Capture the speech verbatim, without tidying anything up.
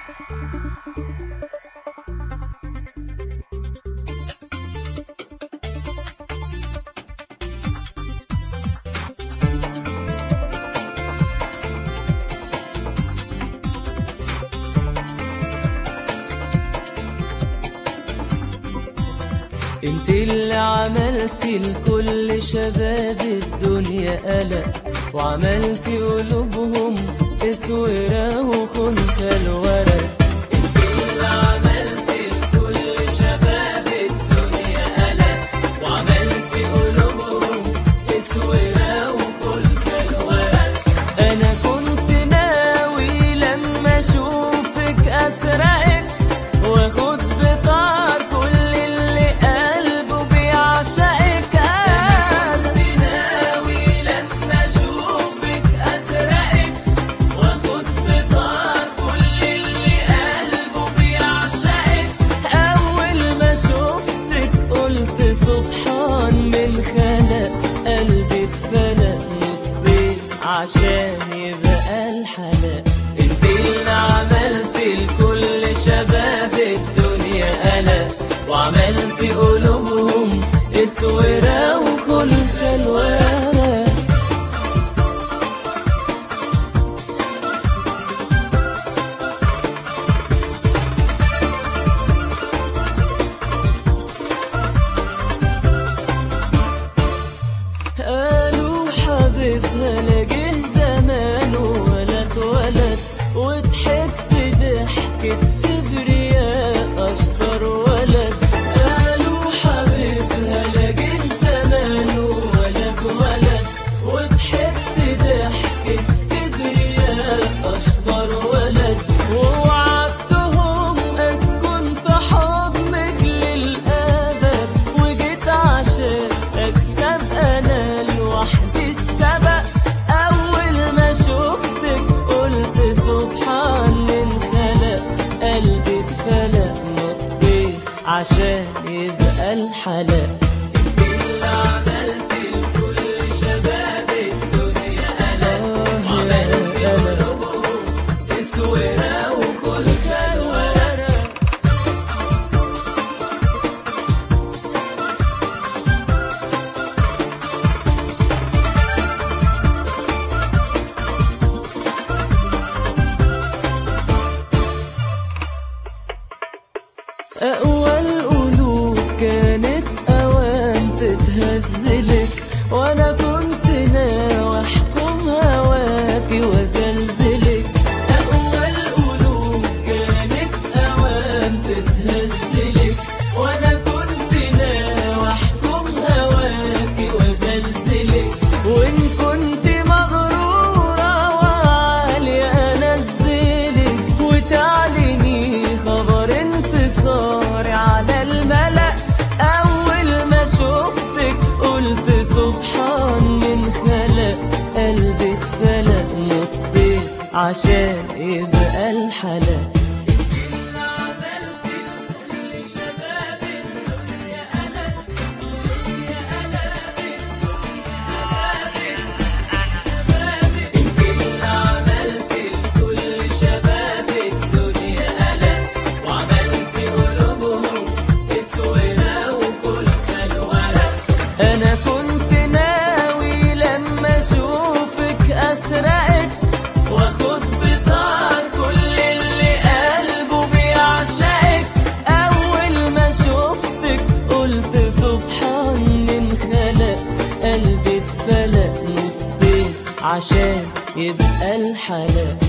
انت اللي عملتي لكل شباب الدنيا قلق، وعملتي قلوبهم اسورة وخنثى الورق. انت اللي عملتي لكل شباب الدنيا قلق، وعملتي قلوبهم اسورة وخنثى الورق. انا كنت ناوي لما اشوفك اسرقك واخد بطار كل عشان يبقى الحلال. انت اللي عملتي لكل شباب الدنيا قلق، وعملتي قلوبهم اسورة وخنثى الورق. قالوا حبيبها لجه زمانه ولا اتولد، وضحكت ضحكة كبرياء اشطر ولد. قالوا حبيبها لجه زمانه ولا اتولد، وضحكت ضحكة كبرياء اشطر ولد. ووعدتهم اسكن في حضنك للابد، وجيت عشان اكسب انا لوحدي السبق. اول ما شفتك قلت سبحان من خلق، قلبي اتفلق نصين عشان يبقى الحلال. انت اللي عملتي لكل شباب الدنيا قلق، وعملتي قلوبهم اسورة وخنثى الورق. أقوى القلوب كانت أوان تتهزلك، وأنا كنت ناوي أحكم هواكي وزلزلك. أقوى القلوب كانت أوان تتهزلك، وأنا كنت ناوي أحكم هواكي وزلزلك. وإن كنت مغرورة وعالي أنزلك، وتعلني خبر انتصاري على الملأ. أول ما شفتك قلت سبحان من خلق، قلبي اتفلق نصين عشان يبقى الحلال. أنا كنت ناوي لما أشوفك أسرقك وأخد بطار كل اللي قلبه بيعشقك. أول ما شفتك قلت سبحان من خلق، قلبي اتفلق نصين عشان يبقى الحلال.